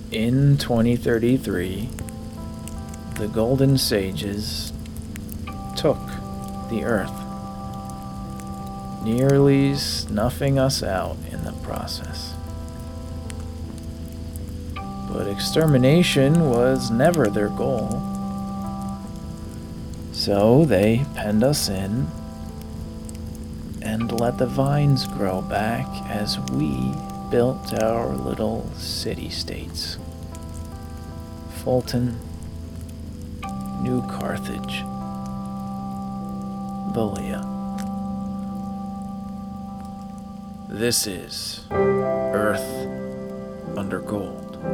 In 2033, the Golden Sages took the Earth, nearly snuffing us out in the process. But extermination was never their goal. So they penned us in and let the vines grow back as we built our little city-states. Fulton, New Carthage, Valia. This is Earth Under Gold.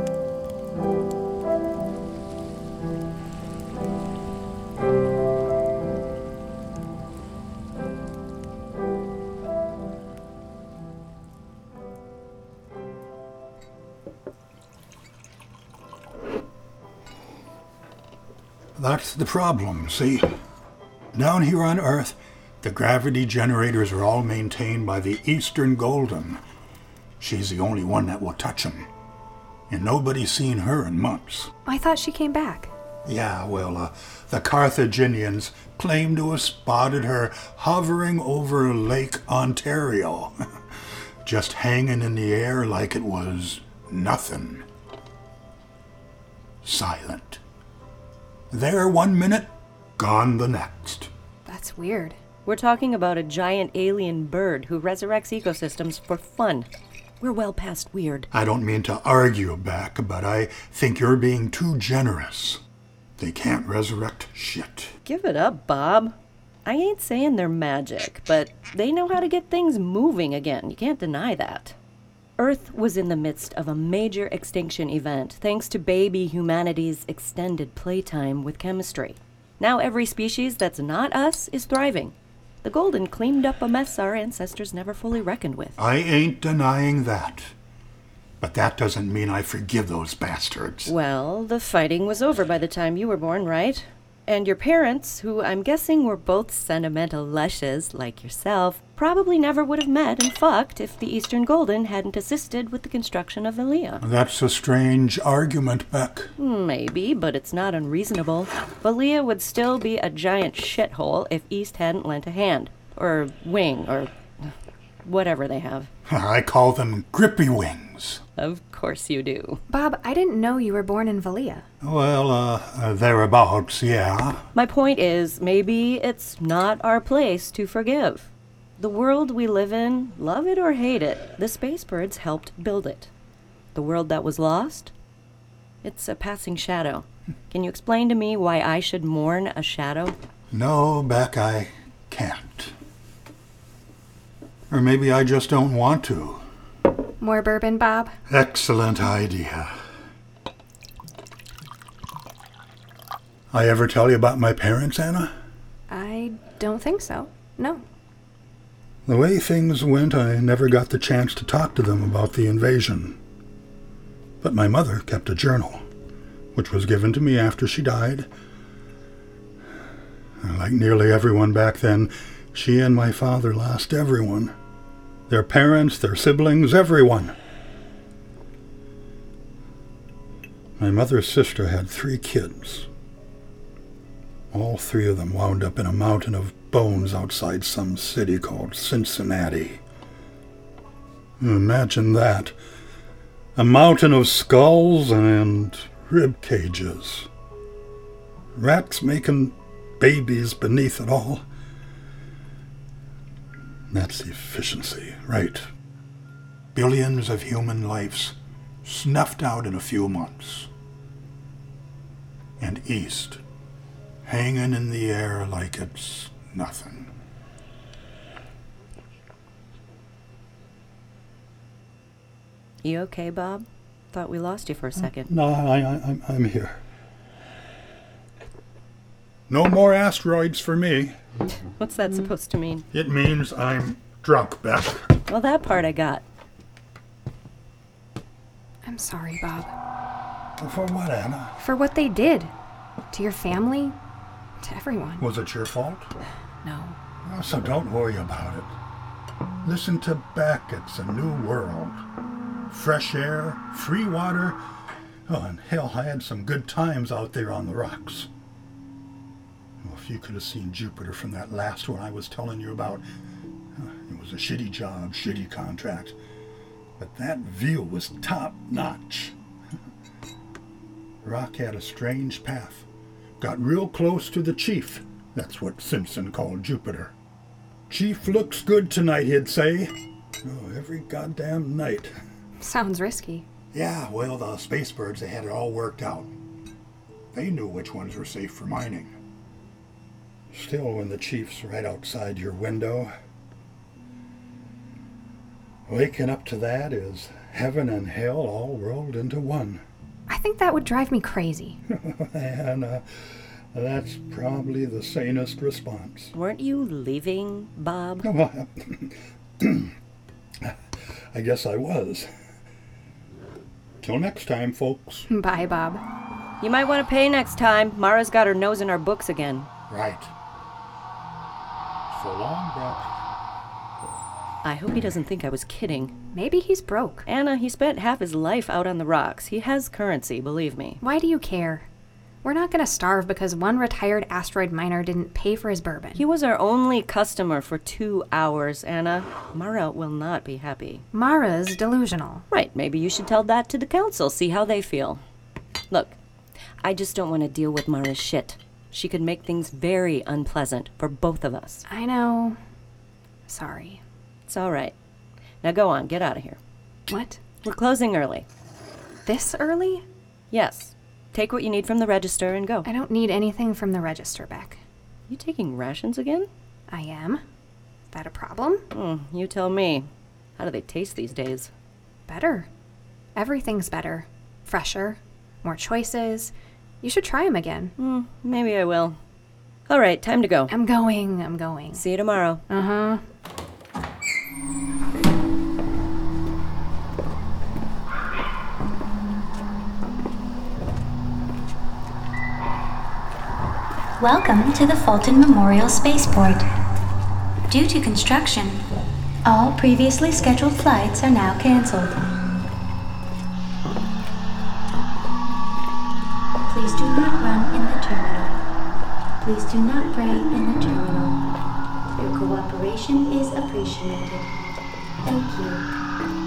That's the problem, see? Down here on Earth, the gravity generators are all maintained by the Eastern Golden. She's the only one that will touch them. And nobody's seen her in months. I thought she came back. Yeah, well, the Carthaginians claim to have spotted her hovering over Lake Ontario. Just hanging in the air like it was nothing. Silent. There 1 minute, gone the next. That's weird. We're talking about a giant alien bird who resurrects ecosystems for fun. We're well past weird. I don't mean to argue back, but I think you're being too generous. They can't resurrect shit. Give it up, Bob. I ain't saying they're magic, but they know how to get things moving again. You can't deny that. Earth was in the midst of a major extinction event thanks to baby humanity's extended playtime with chemistry. Now every species that's not us is thriving. The Golden cleaned up a mess our ancestors never fully reckoned with. I ain't denying that. But that doesn't mean I forgive those bastards. Well, the fighting was over by the time you were born, right? And your parents, who I'm guessing were both sentimental lushes like yourself, probably never would have met and fucked if the Eastern Golden hadn't assisted with the construction of Valia. That's a strange argument, Beck. Maybe, but it's not unreasonable. Valia would still be a giant shithole if East hadn't lent a hand. Or wing, or whatever they have. I call them grippy wings. Of course you do. Bob, I didn't know you were born in Valia. Well, thereabouts, yeah. My point is, maybe it's not our place to forgive. The world we live in, love it or hate it, the space birds helped build it. The world that was lost? It's a passing shadow. Can you explain to me why I should mourn a shadow? No, Beck, I can't. Or maybe I just don't want to. More bourbon, Bob? Excellent idea. I ever tell you about my parents, Anna? I don't think so. No. The way things went, I never got the chance to talk to them about the invasion. But my mother kept a journal, which was given to me after she died. Like nearly everyone back then, she and my father lost everyone. Their parents, their siblings, everyone. My mother's sister had 3 kids. All 3 of them wound up in a mountain of bones outside some city called Cincinnati. Imagine that. A mountain of skulls and rib cages. Rats making babies beneath it all. That's efficiency, right? Billions of human lives snuffed out in a few months. And East, hanging in the air like it's nothing. You okay, Bob? Thought we lost you for a second. No, I'm here. No more asteroids for me. What's that supposed to mean? It means I'm drunk, Beth. Well, that part I got. I'm sorry, Bob. For what, Anna? For what they did. To your family. To everyone. Was it your fault? No. So don't worry about it. Listen to Beck. It's a new world. Fresh air, free water, Oh, and hell, I had some good times out there on the rocks. Well, if you could have seen Jupiter from that last one I was telling you about, it was a shitty job, shitty contract. But that view was top notch. Rock had a strange path. Got real close to the chief. That's what Simpson called Jupiter. Chief looks good tonight, he'd say. Oh, every goddamn night. Sounds risky. Yeah, well, the space birds, they had it all worked out. They knew which ones were safe for mining. Still, when the chief's right outside your window, waking up to that is heaven and hell all rolled into one. I think that would drive me crazy. And that's probably the sanest response. Weren't you leaving, Bob? I guess I was. Till next time, folks. Bye, Bob. You might want to pay next time. Mara's got her nose in our books again. Right. So long, Brett. I hope he doesn't think I was kidding. Maybe he's broke. Anna, he spent half his life out on the rocks. He has currency, believe me. Why do you care? We're not gonna starve because one retired asteroid miner didn't pay for his bourbon. He was our only customer for 2 hours, Anna. Mara will not be happy. Mara's delusional. Right, maybe you should tell that to the council, see how they feel. Look, I just don't want to deal with Mara's shit. She could make things very unpleasant for both of us. I know. Sorry. It's all right. Now go on, get out of here. What? We're closing early. This early? Yes. Take what you need from the register and go. I don't need anything from the register, Beck. You taking rations again? I am. Is that a problem? You tell me. How do they taste these days? Better. Everything's better. Fresher. More choices. You should try them again. Maybe I will. All right, time to go. I'm going. See you tomorrow. Uh-huh. Welcome to the Fulton Memorial Spaceport. Due to construction, all previously scheduled flights are now canceled. Please do not run in the terminal. Please do not pray in the terminal. Your cooperation is appreciated. Thank you.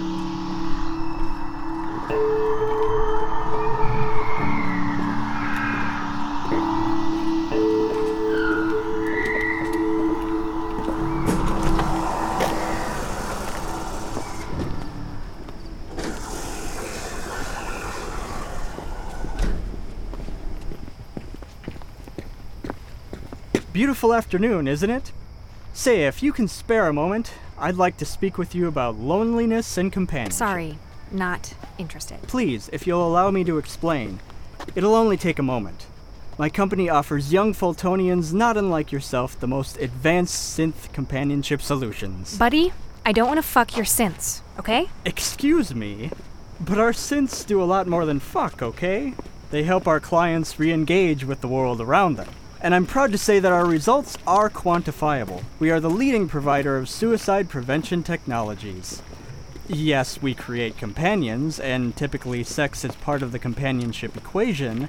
Beautiful afternoon, isn't it? Say, if you can spare a moment, I'd like to speak with you about loneliness and companionship. Sorry, not interested. Please, if you'll allow me to explain. It'll only take a moment. My company offers young Fultonians not unlike yourself the most advanced synth companionship solutions. Buddy, I don't want to fuck your synths, okay? Excuse me, but our synths do a lot more than fuck, okay? They help our clients re-engage with the world around them. And I'm proud to say that our results are quantifiable. We are the leading provider of suicide prevention technologies. Yes, we create companions, and typically sex is part of the companionship equation,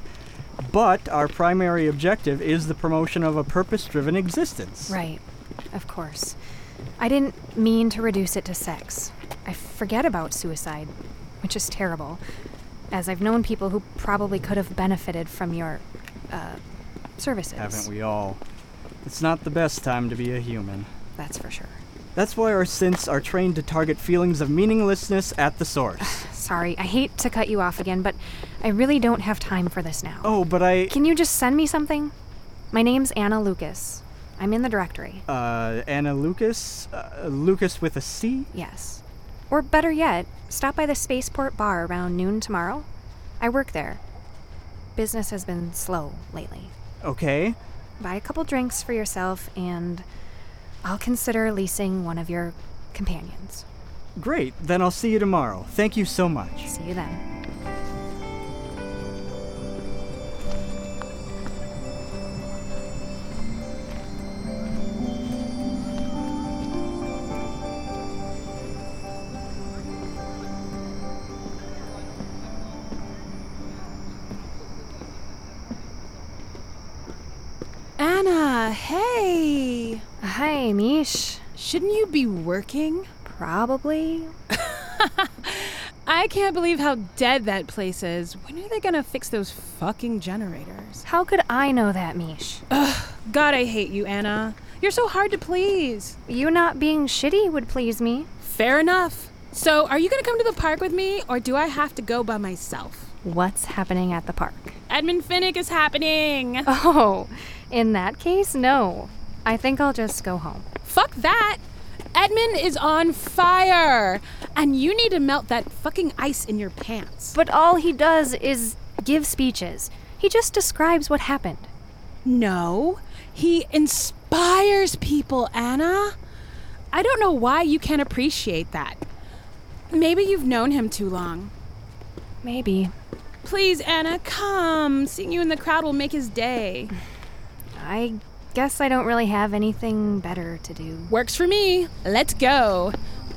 but our primary objective is the promotion of a purpose-driven existence. Right, of course. I didn't mean to reduce it to sex. I forget about suicide, which is terrible, as I've known people who probably could have benefited from your, services. Haven't we all? It's not the best time to be a human. That's for sure. That's why our synths are trained to target feelings of meaninglessness at the source. Sorry, I hate to cut you off again, but I really don't have time for this now. Oh, but Can you just send me something? My name's Anna Lucas. I'm in the directory. Anna Lucas? Lucas with a C? Yes. Or better yet, stop by the Spaceport Bar around noon tomorrow. I work there. Business has been slow lately. Okay. Buy a couple drinks for yourself, and I'll consider leasing one of your companions. Great, then I'll see you tomorrow. Thank you so much. See you then. Hey! Hi, Mish. Shouldn't you be working? Probably. I can't believe how dead that place is. When are they gonna fix those fucking generators? How could I know that, Mish? God, I hate you, Anna. You're so hard to please. You not being shitty would please me. Fair enough. So, are you gonna come to the park with me, or do I have to go by myself? What's happening at the park? Edmund Finnick is happening. Oh, in that case, no. I think I'll just go home. Fuck that. Edmund is on fire, and you need to melt that fucking ice in your pants. But all he does is give speeches. He just describes what happened. No, he inspires people, Anna. I don't know why you can't appreciate that. Maybe you've known him too long. Maybe. Please, Anna, come. Seeing you in the crowd will make his day. I guess I don't really have anything better to do. Works for me. Let's go.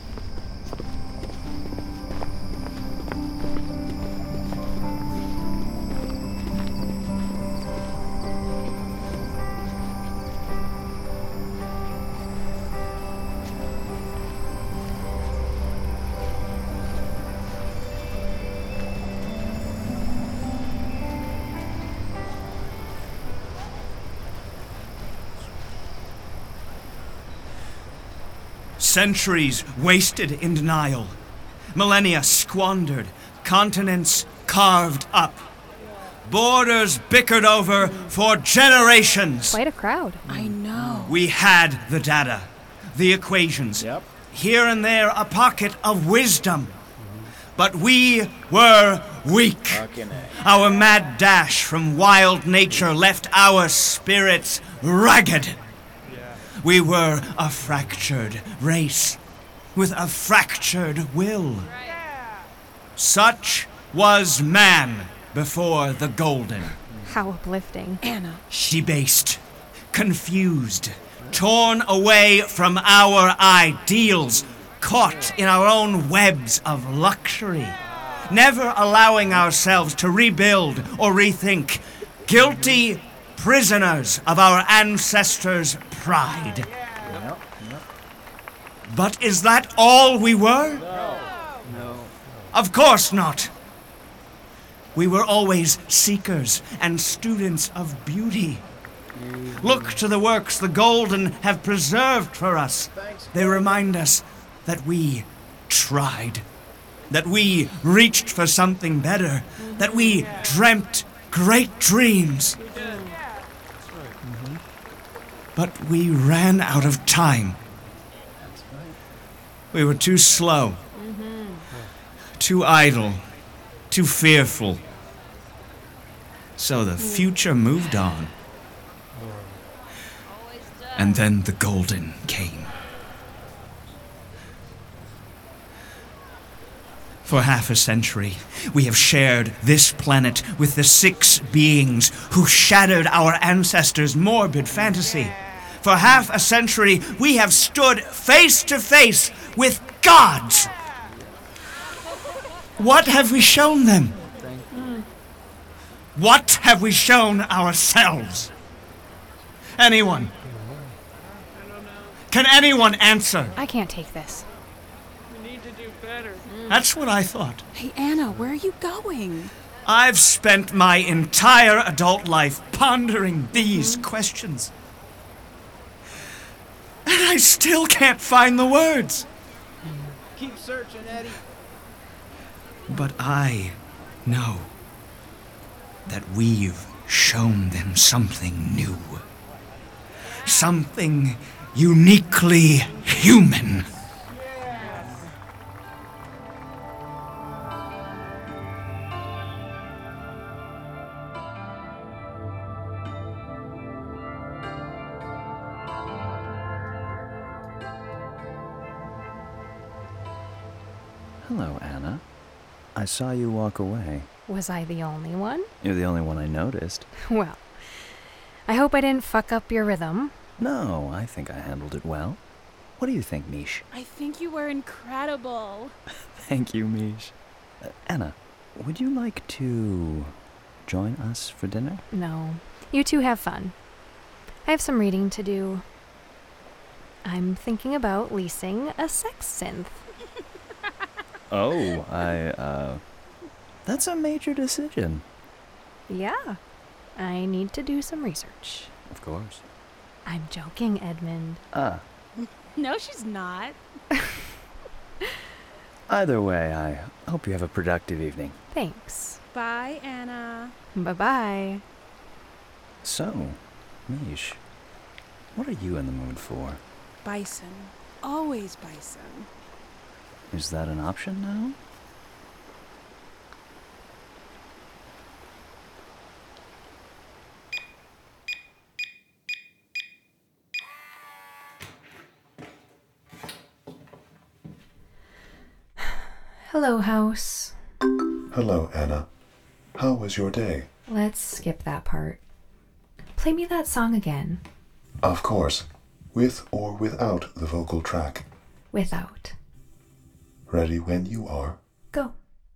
Centuries wasted in denial. Millennia squandered. Continents carved up. Borders bickered over for generations. Quite a crowd. I know. We had the data, the equations. Yep. Here and there a pocket of wisdom. But we were weak. Fucking A. Our mad dash from wild nature left our spirits ragged. We were a fractured race with a fractured will. Such was man before the Golden. How uplifting. Anna. Debased, confused, torn away from our ideals, caught in our own webs of luxury, never allowing ourselves to rebuild or rethink, guilty prisoners of our ancestors' pride. But is that all we were? No. Of course not. We were always seekers and students of beauty. Look to the works the Golden have preserved for us. They remind us that we tried, that we reached for something better, that we dreamt great dreams. But we ran out of time. We were too slow, too idle, too fearful. So the future moved on. And then the Golden came. For half a century, we have shared this planet with the 6 beings who shattered our ancestors' morbid fantasy. For half a century, we have stood face to face with gods. What have we shown them? What have we shown ourselves? Anyone? Can anyone answer? I can't take this. That's what I thought. Hey, Anna, where are you going? I've spent my entire adult life pondering these questions. And I still can't find the words. Keep searching, Eddie. But I know that we've shown them something new. Something uniquely human. Hello, Anna. I saw you walk away. Was I the only one? You're the only one I noticed. Well, I hope I didn't fuck up your rhythm. No, I think I handled it well. What do you think, Mish? I think you were incredible. Thank you, Mish. Anna, would you like to join us for dinner? No. You two have fun. I have some reading to do. I'm thinking about leasing a sex synth. Oh, that's a major decision. Yeah, I need to do some research. Of course. I'm joking, Edmund. No, she's not. Either way, I hope you have a productive evening. Thanks. Bye, Anna. Bye-bye. So, Mish, what are you in the mood for? Bison. Always bison. Is that an option now? Hello, house. Hello, Anna. How was your day? Let's skip that part. Play me that song again. Of course. With or without the vocal track. Without. Ready when you are. Go.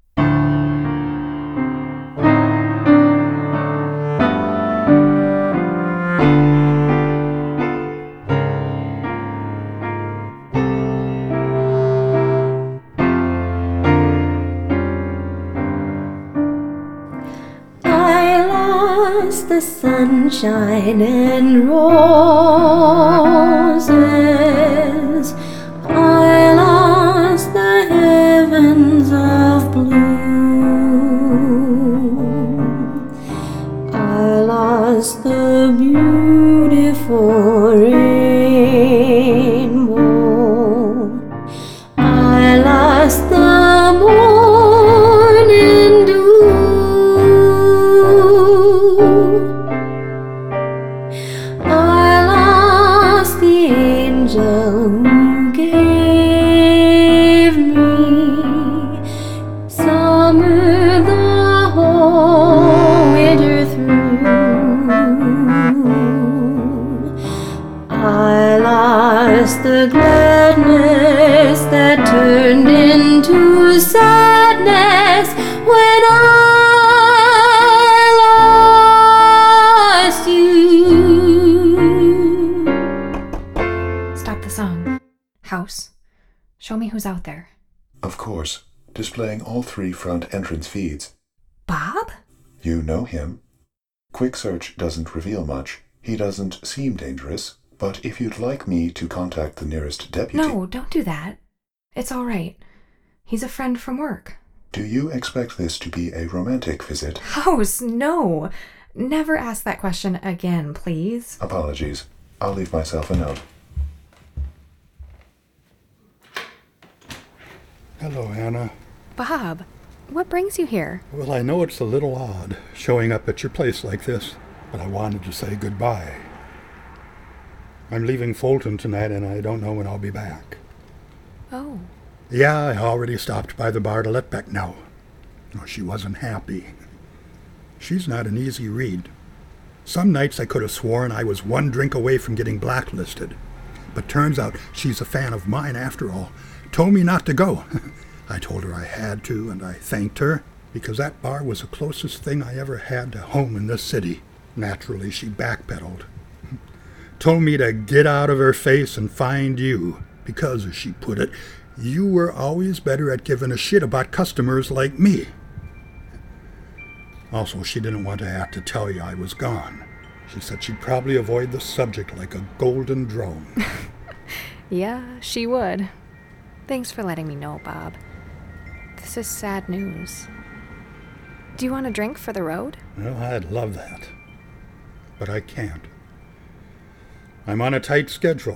The sunshine and roses, I lost the heavens of blue, I lost the beautiful rainbow, I lost the morning dew, who gave me summer the whole winter through. I lost the gladness that turned into sadness when I lost you. Song. House, show me who's out there. Of course, displaying all 3 front entrance feeds. Bob? You know him. Quick search doesn't reveal much. He doesn't seem dangerous, but if you'd like me to contact the nearest deputy... No, don't do that. It's all right. He's a friend from work. Do you expect this to be a romantic visit? House, no. Never ask that question again, please. Apologies. I'll leave myself a note. Hello, Anna. Bob, what brings you here? Well, I know it's a little odd showing up at your place like this, but I wanted to say goodbye. I'm leaving Fulton tonight, and I don't know when I'll be back. Oh. Yeah, I already stopped by the bar to let Beck know. Oh, she wasn't happy. She's not an easy read. Some nights I could have sworn I was 1 drink away from getting blacklisted. But turns out she's a fan of mine after all. Told me not to go. I told her I had to, and I thanked her, because that bar was the closest thing I ever had to home in this city. Naturally, she backpedaled. Told me to get out of her face and find you, because, as she put it, you were always better at giving a shit about customers like me. Also, she didn't want to have to tell you I was gone. She said she'd probably avoid the subject like a golden drone. Yeah, she would. Thanks for letting me know, Bob. This is sad news. Do you want a drink for the road? Well, I'd love that. But I can't. I'm on a tight schedule.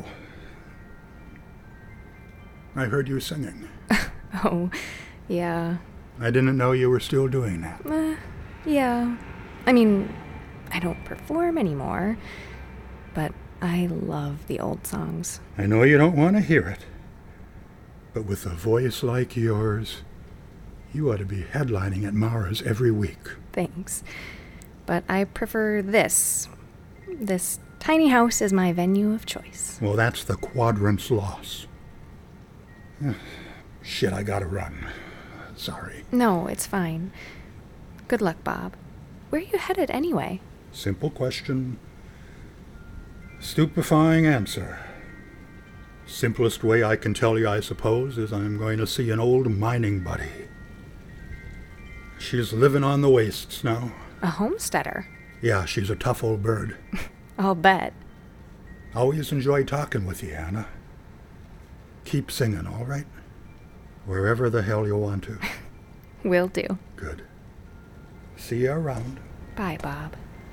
I heard you singing. Oh, yeah. I didn't know you were still doing that. Yeah. I mean, I don't perform anymore, but I love the old songs. I know you don't want to hear it. But with a voice like yours, you ought to be headlining at Mara's every week. Thanks. But I prefer this. This tiny house is my venue of choice. Well, that's the Quadrant's loss. Shit, I gotta run. Sorry. No, it's fine. Good luck, Bob. Where are you headed anyway? Simple question. Stupefying answer. Simplest way I can tell you, I suppose, is I'm going to see an old mining buddy. She's living on the wastes now. A homesteader? Yeah, she's a tough old bird. I'll bet. Always enjoy talking with you, Anna. Keep singing, all right? Wherever the hell you want to. Will do. Good. See you around. Bye, Bob.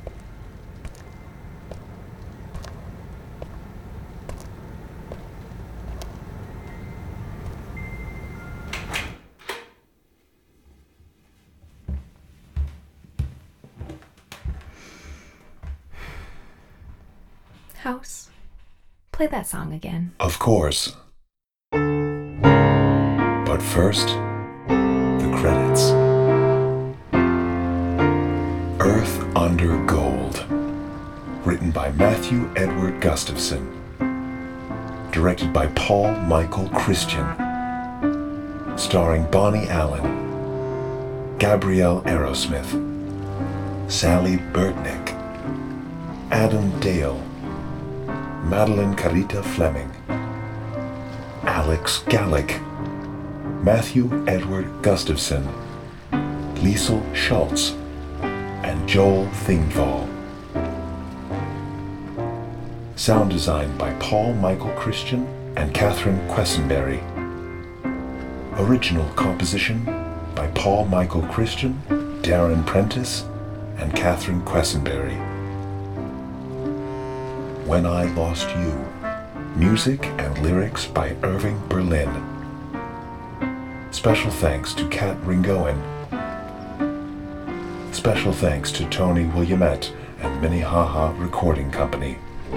House, play that song again. Of course. But first, the credits. Earth Under Gold. Written by Matthew Edward Gustafson. Directed by Paul Michael Christian. Starring Bonnie Allen, Gabrielle Aerosmith, Sally Burtnick, Adam Dale, Madeline Carita Fleming, Alex Gallick, Matthew Edward Gustafson, Liesl Schultz, and Joel Thingvall. Sound design by Paul Michael Christian and Catherine Quessenberry. Original composition by Paul Michael Christian, Darren Prentice, and Catherine Quessenberry. When I Lost You. Music and lyrics by Irving Berlin. Special thanks to Kat Ringoen. Special thanks to Tony Williamette and Minnehaha Recording Company.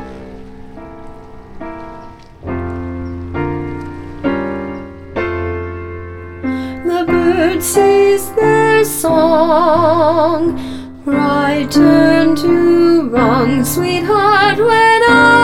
The bird sings their song, right turn to wrong, sweetheart, when I